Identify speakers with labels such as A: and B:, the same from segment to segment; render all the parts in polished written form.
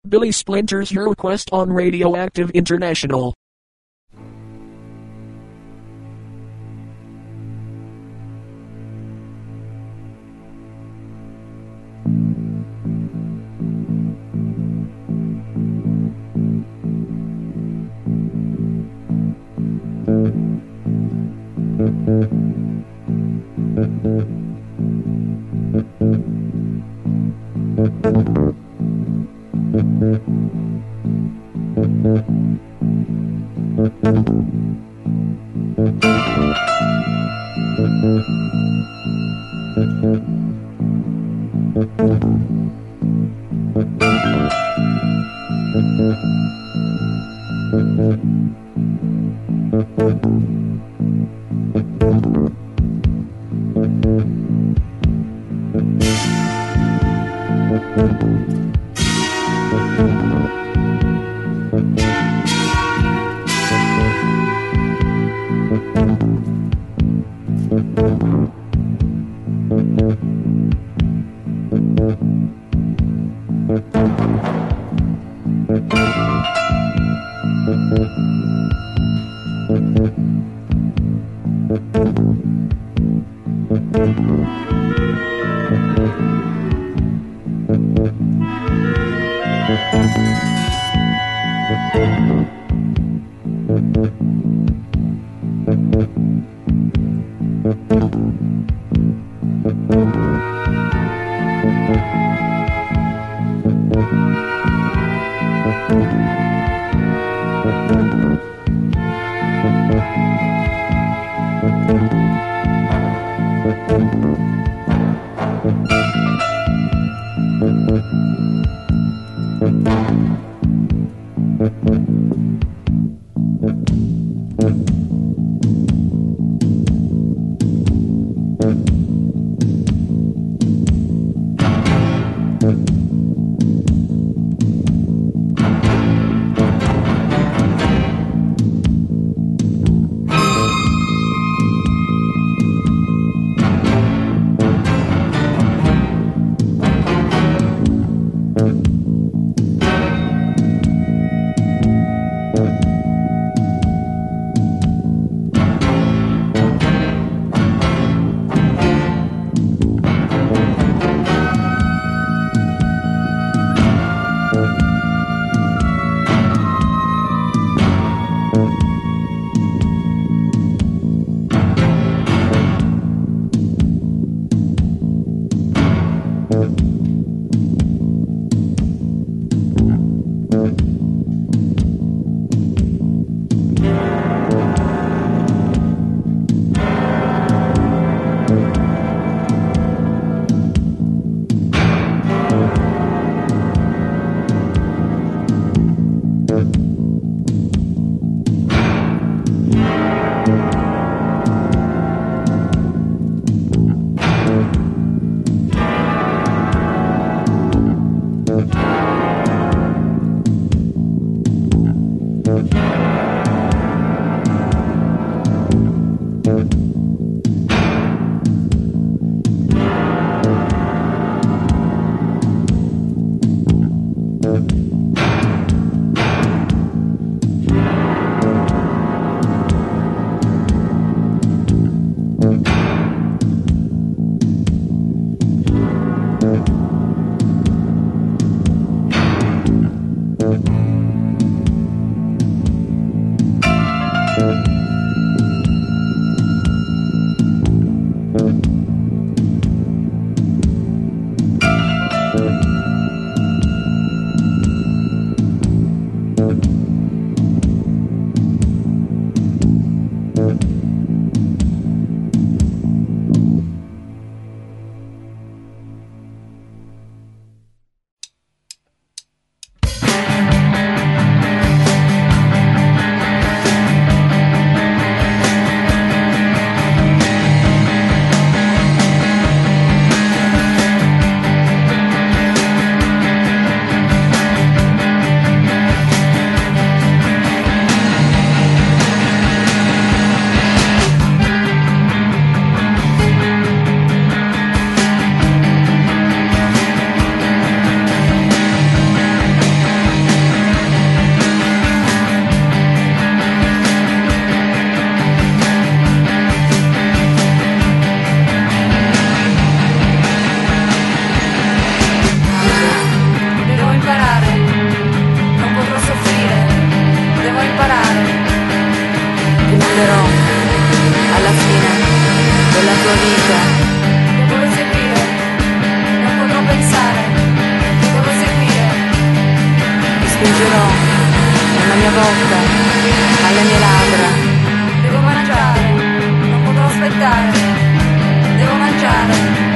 A: Billy Splinters your request on Radioactive International.
B: spingerò nella mia bocca, alle mie labbra.
C: Devo mangiare, non potrò aspettare. Devo mangiare.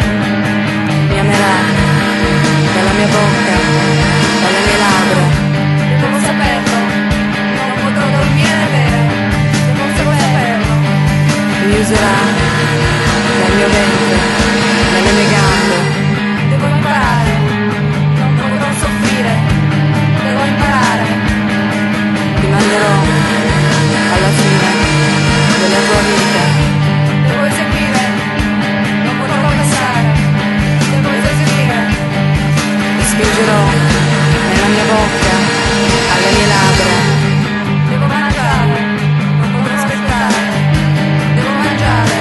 B: Mi amerà dalla mia bocca, dalle mie labbra.
C: Devo saperlo, non potrò dormire né bere. Devo saperlo.
B: Mi userà dal mio ventre, dalle mie gambe.
C: Devo imparare, non potrò soffrire. Devo imparare.
B: Ti manderò alla fine della tua vita.
C: Devo eseguire, non potrò pensare. Devo eseguire.
B: Ti spingerò nella mia bocca, alle mie labbra.
C: Devo mangiare, non potrò aspettare. Devo mangiare.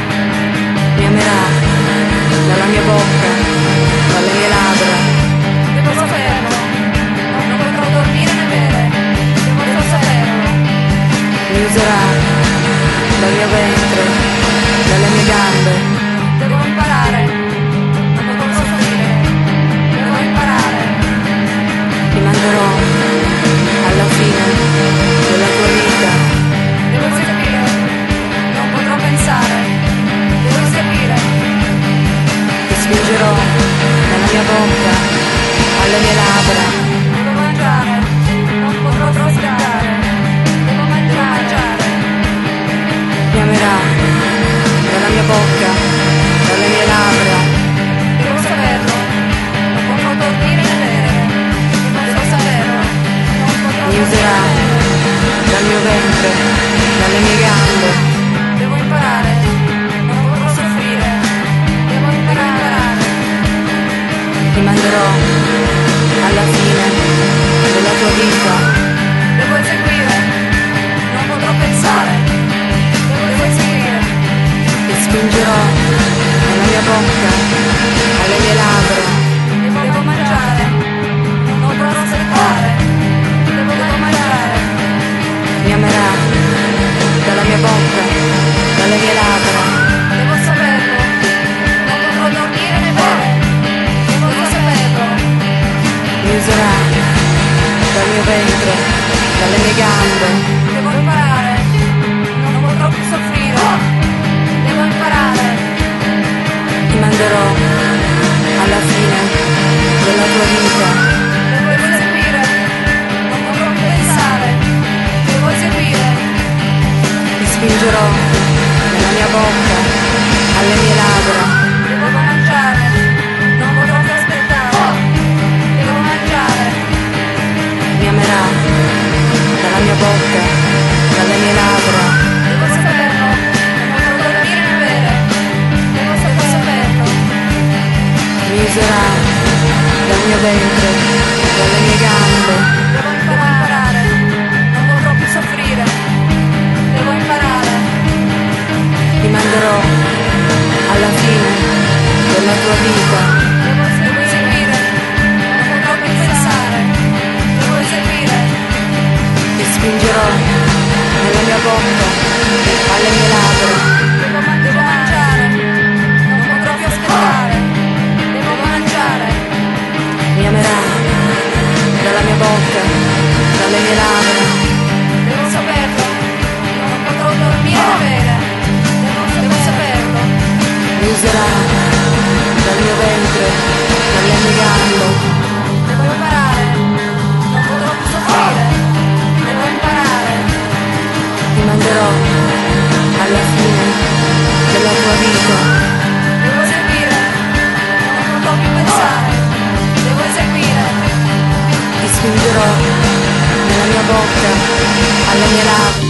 B: Mi amerà dalla mia bocca, dalle mie labbra.
C: Devo saperlo, non potrò dormire né bere. Devo saperlo.
B: Mi userà dal mio ventre, dalle mie gambe.
C: Devo imparare, non potrò soffrire. Devo imparare.
B: Ti manderò alla fine della tua vita.
C: Devo eseguire, non potrò pensare. Devo eseguire.
B: Ti spingerò nella mia bocca, alle mie labbra.
C: Devo mangiare, non potrò aspettare. Devo mangiare.
B: Mi amerà dalla mia bocca, dalle mie labbra.
C: Devo saperlo, non potrò dormire né bere. Devo saperlo, non potrò
B: Mi userà dal mio ventre, dalle mie gambe.
C: Devo imparare, non potrò soffrire. Devo imparare.
B: Ti manderò alla fine della tua vita.
C: Devo eseguire, non potrò pensare. Devo eseguire.
B: Ti spingerò nella mia bocca, alle mie labbra.
C: Devo mangiare, non potrò aspettare. Devo mangiare.
B: Mi amerà dalla mia bocca, dalle mie labbra.
C: Devo saperlo, non potrò dormire né bere. Devo saperlo.
B: Mi userà dal mio ventre, dalle mie gambe.
C: Devo imparare, non potrò più soffrire. Devo imparare.
B: Ti manderò alla fine della tua vita.
C: Devo eseguire, non potrò più pensare. Devo eseguire.
B: Ti spingerò nella mia bocca, alle mie labbra.
C: Devo mangiare, non potrò più aspettare. Devo mangiare.
B: Mi amerà dalla mia bocca, dalle mie labbra.
C: Devo saperlo, non potrò dormire né bere. Devo saperlo.
B: Mi userà dal mio ventre, dalle mie gambe.
C: Devo imparare, non potrò più soffrire. Devo imparare.
B: Ti manderò alla fine della tua vita.
C: Devo eseguire, non potrò più pensare. Devo eseguire.
B: Ti spingerò nella mia bocca, alle mie labbra.
C: Devo mangiare, non potrò più aspettare. Devo mangiare.
B: Mi amerà dalla mia bocca, dalle mie labbra.
C: Devo saperlo, non potrò dormire né bere. Devo saperlo.
B: Mi userà dal mio ventre, dalle mie gambe.
C: Devo imparare, non potrò più soffrire. Devo imparare.
B: Ti manderò alla fine della tua vita.
C: Devo eseguire, non potrò più pensare. Devo eseguire.
B: Ti spingerò nella mia bocca, alle mie labbra.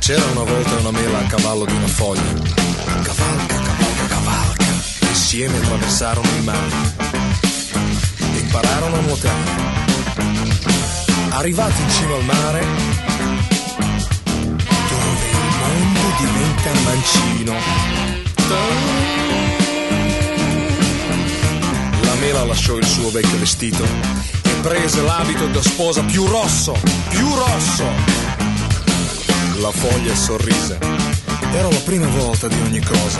D: C'era una volta una mela a cavallo di una foglia. Cavalca, cavalca, cavalca. Insieme attraversarono il mare e impararono a nuotare. Arrivati in cima al mare, dove il mondo diventa mancino, la mela lasciò il suo vecchio vestito e prese l'abito da sposa più rosso, più rosso. La foglia sorrise. Era la prima volta di ogni cosa.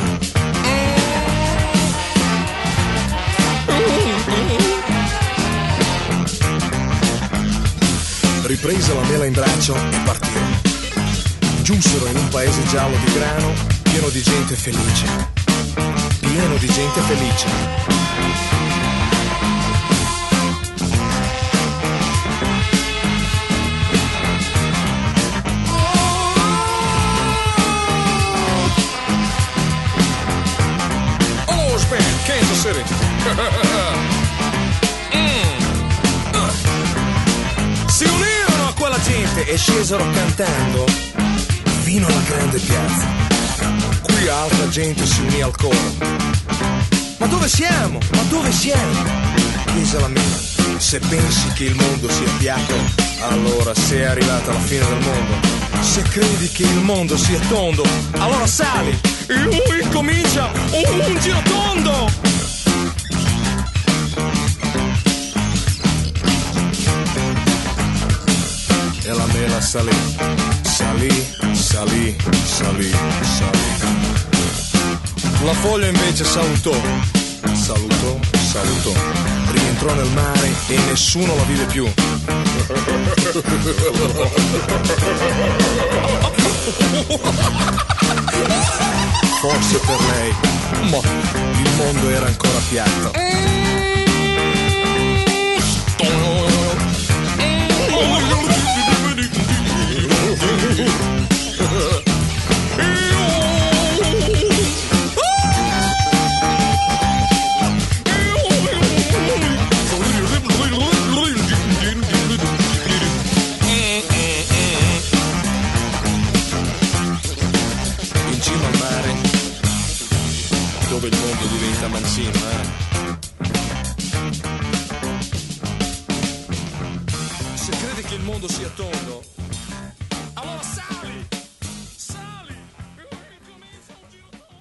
D: Riprese la mela in braccio e partirono. Giunsero in un paese giallo di grano, pieno di gente felice. Pieno di gente felice. Kansas City. Si unirono a quella gente e scesero cantando fino alla grande piazza. Qui altra gente si unì al coro. Ma dove siamo? Ma dove siamo? Chiese la mela. Se pensi che il mondo sia piatto, allora sei arrivata alla fine del mondo. Se credi che il mondo sia tondo, allora sali e lui comincia un giro tondo. E la mela salì, salì, salì, salì, salì. La foglia invece salutò, salutò, salutò. Rientrò nel mare e nessuno la vide più. Forse per lei, ma il mondo era ancora piatto. Dove il mondo diventa mancino, Se credi che il mondo sia tondo, allora sali! Sali! Comincia un giro tondo!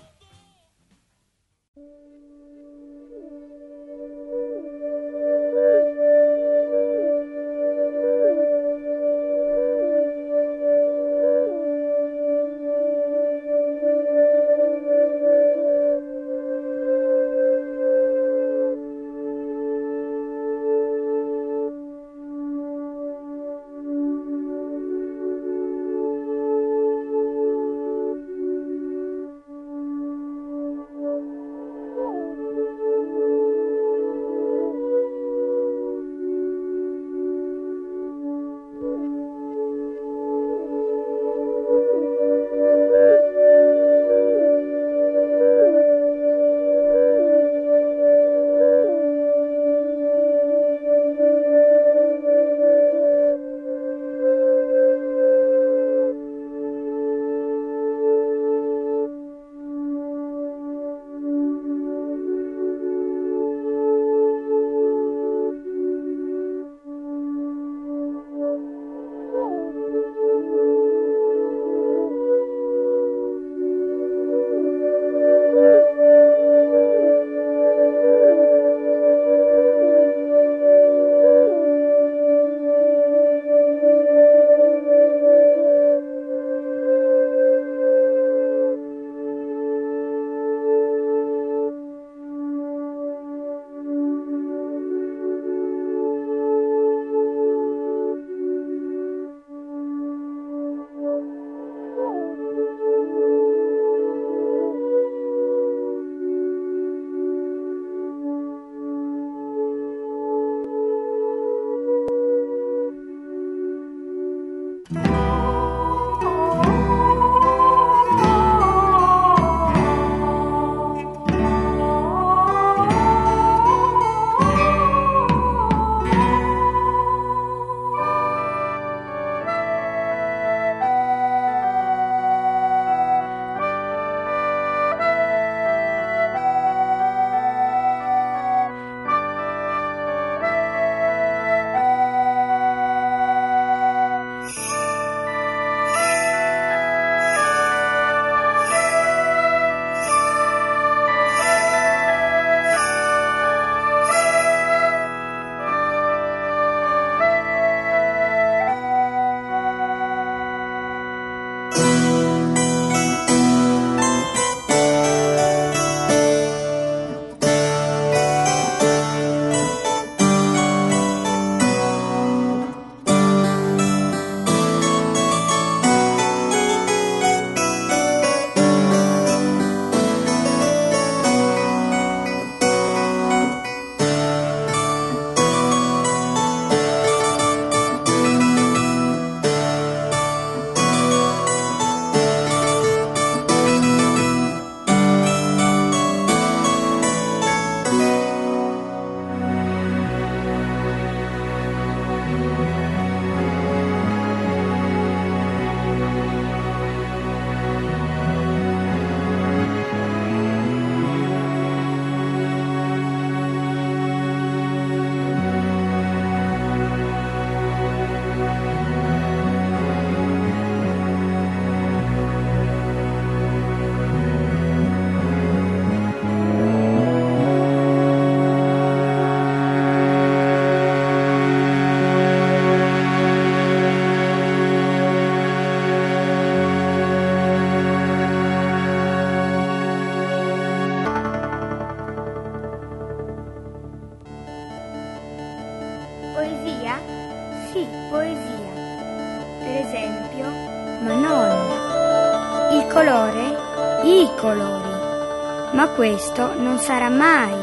E: Poesia? Sì, poesia. Per esempio, ma non. Il colore? I colori. Ma questo non sarà mai.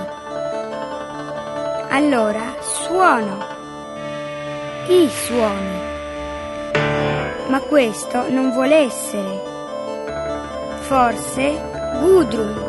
E: Allora, suono. I suoni. Ma questo non vuole essere. Forse Gudrun.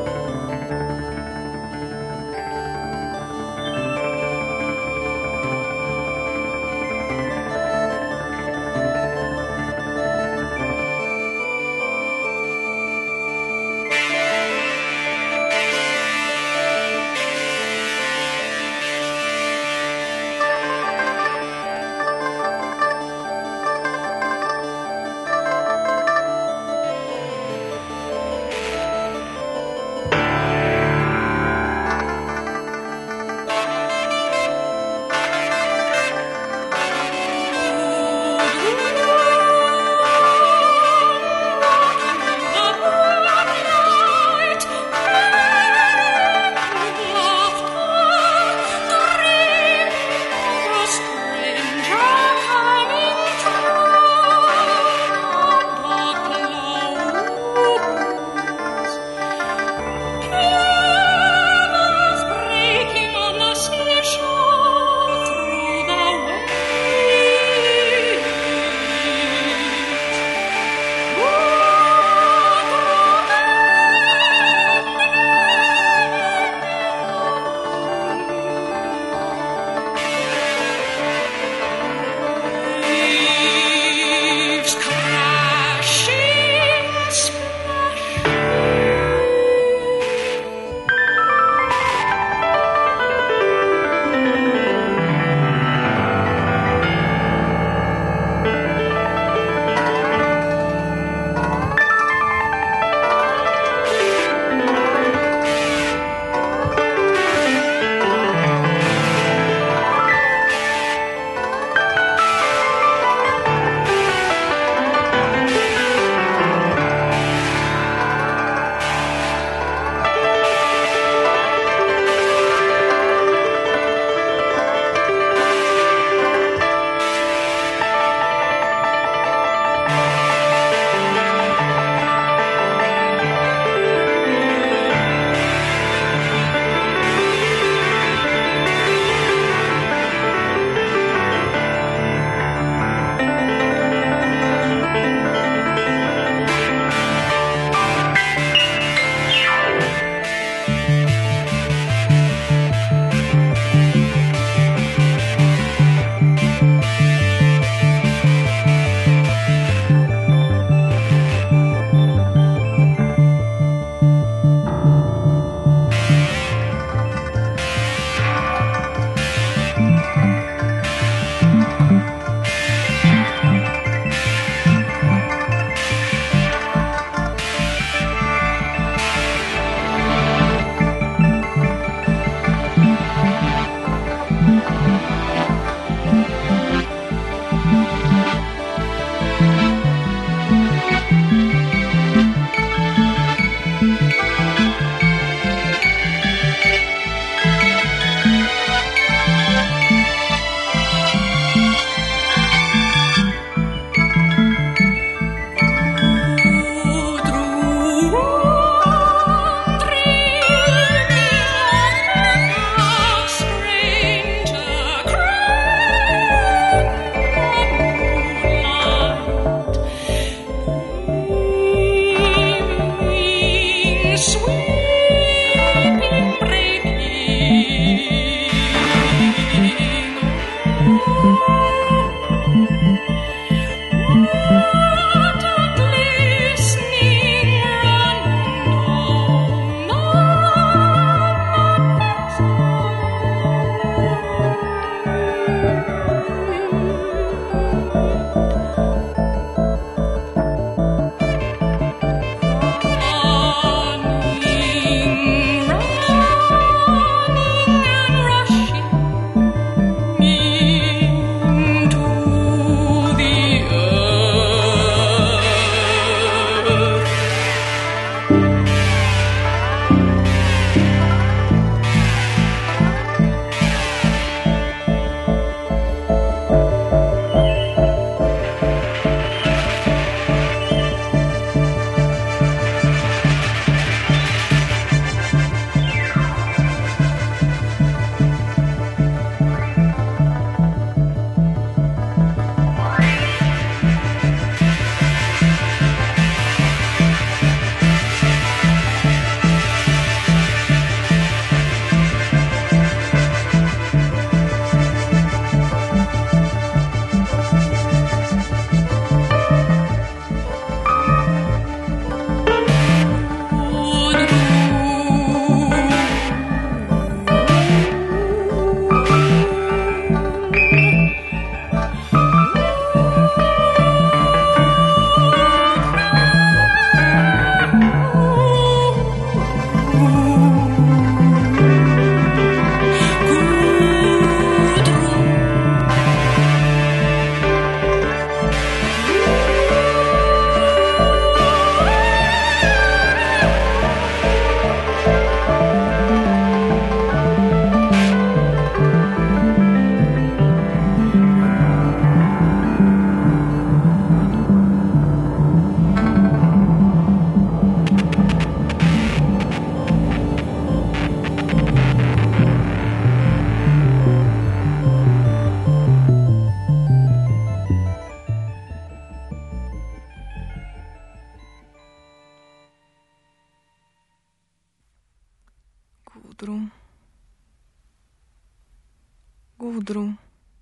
B: Gudru.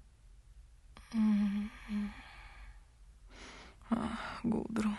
B: Gudru.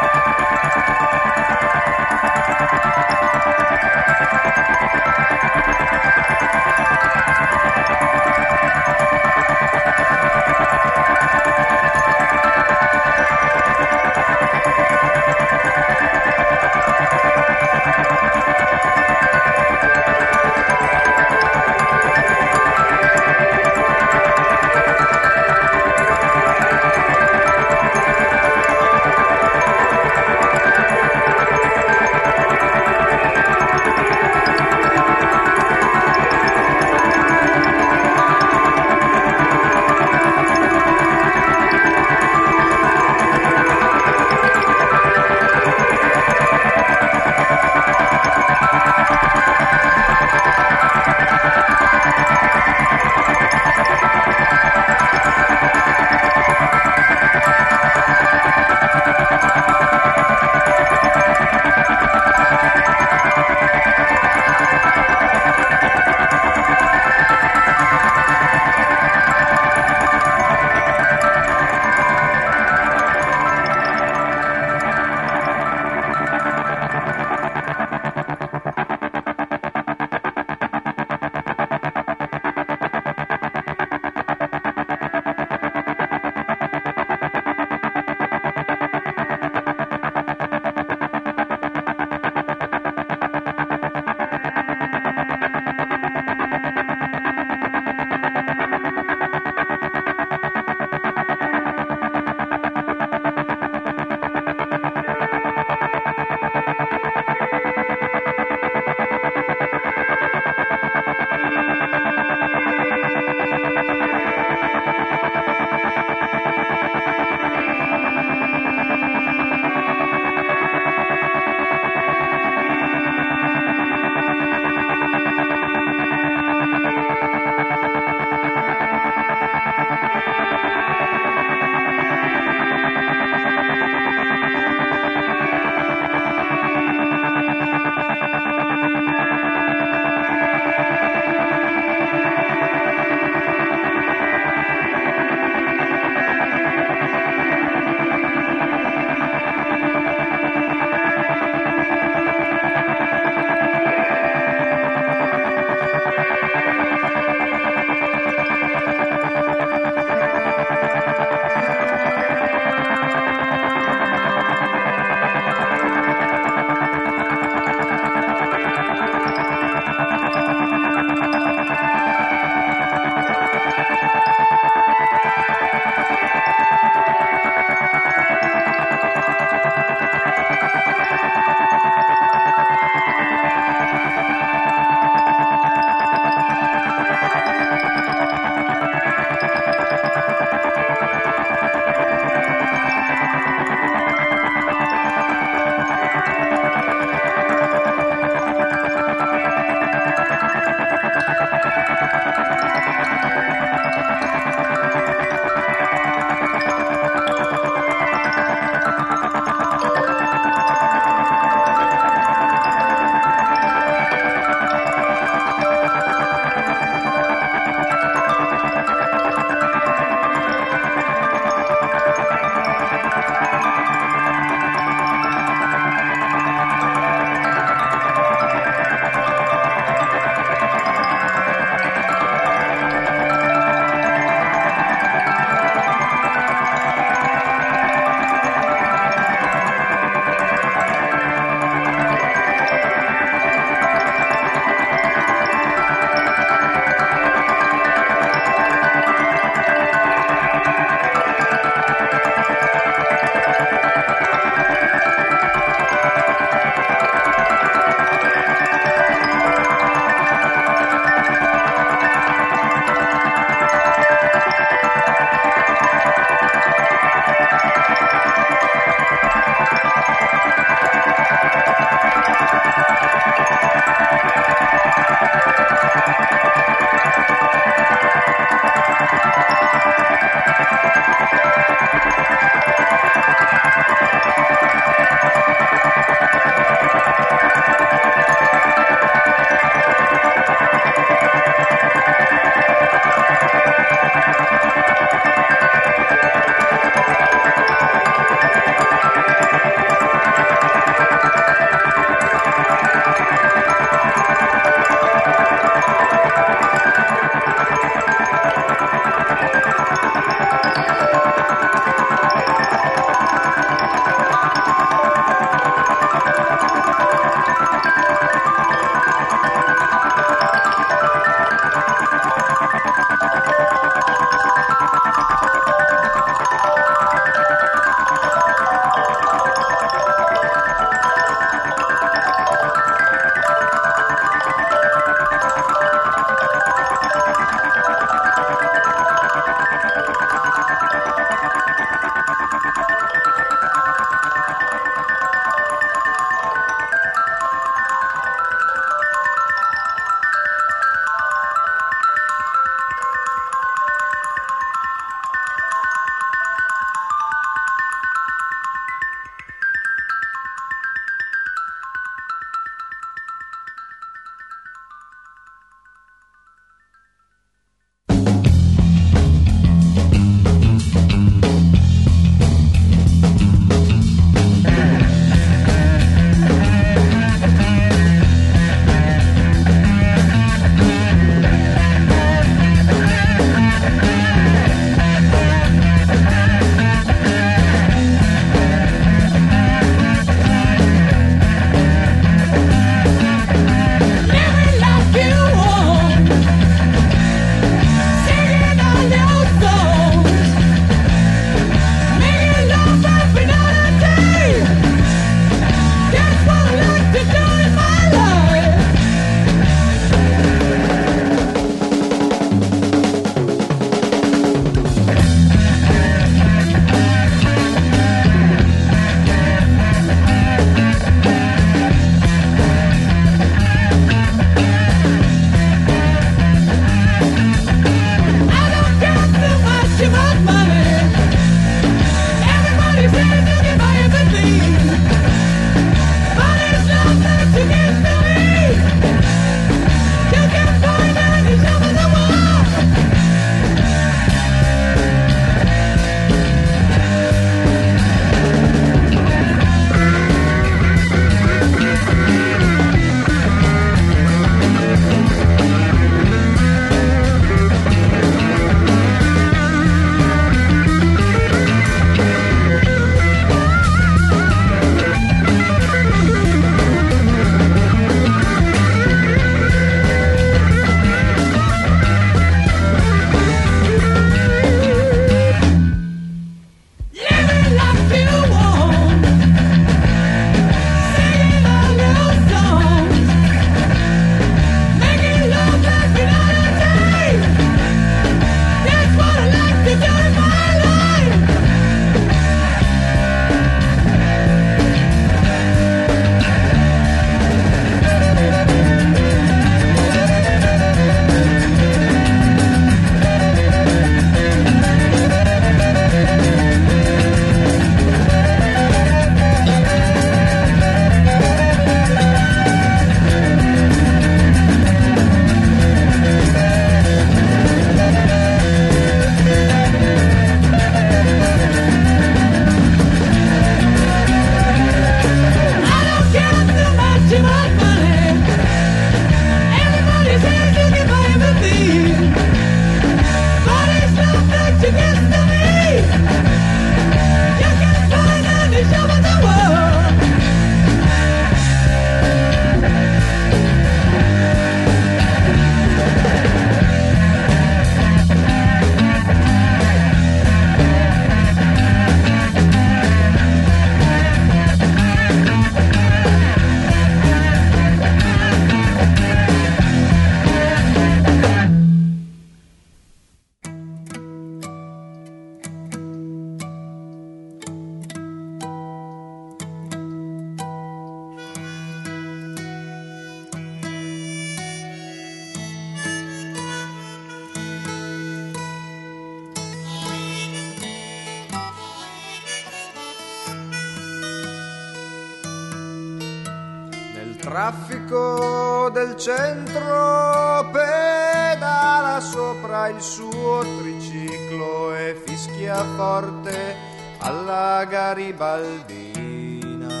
F: Traffico del centro pedala sopra il suo triciclo e fischia forte alla garibaldina.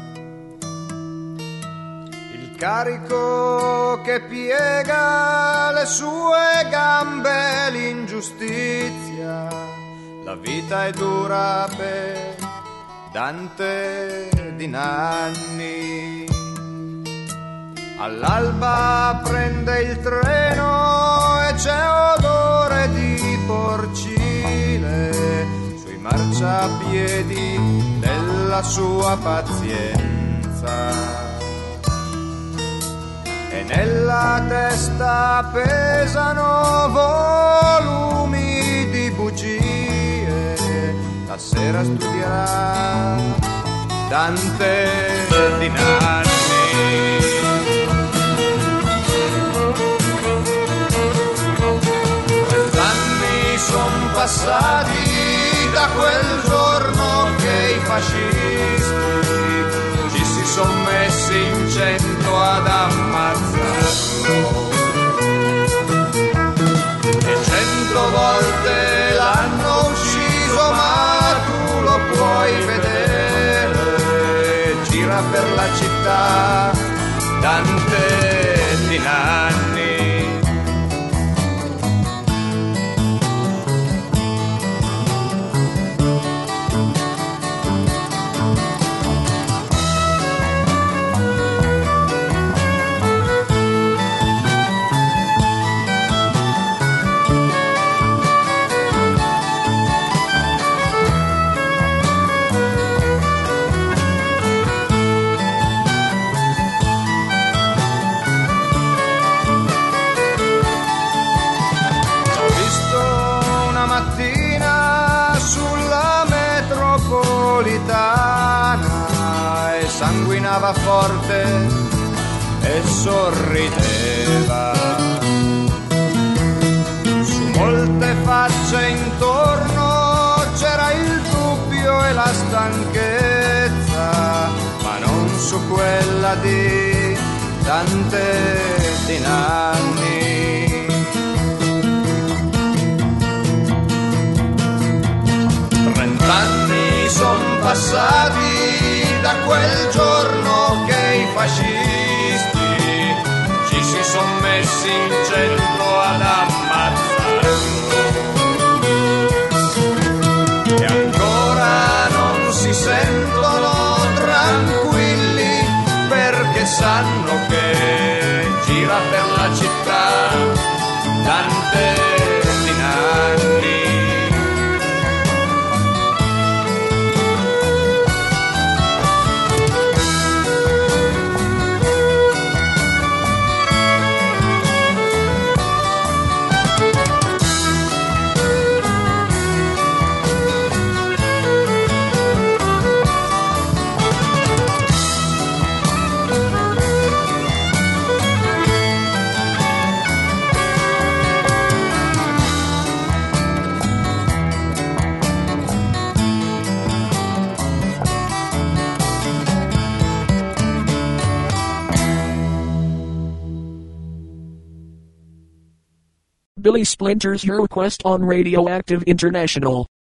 F: Il carico che piega le sue gambe, l'ingiustizia, la vita è dura per Dante di Nanni. All'alba prende il treno e c'è odore di porcile sui marciapiedi della sua pazienza. E nella testa pesano volumi di bugie, la sera studierà Dante di Nanni. 30 anni son passati da quel giorno che i fascisti ci si son messi in 100 ad ammazzarlo, e 100 volte l'hanno ucciso, ma tu lo puoi vedere, gira per la città Dante di Nanni. E sanguinava forte e sorrideva. Su molte facce intorno c'era il dubbio e la stanchezza, ma non su quella di Dante di Nanni. 30 anni son passati da quel giorno che i fascisti ci si son messi in centro ad ammazzarlo, e ancora non si sentono tranquilli perché sanno che gira per la città Dante di Nanni.
A: Billy Splinters, your request on Radioactive International.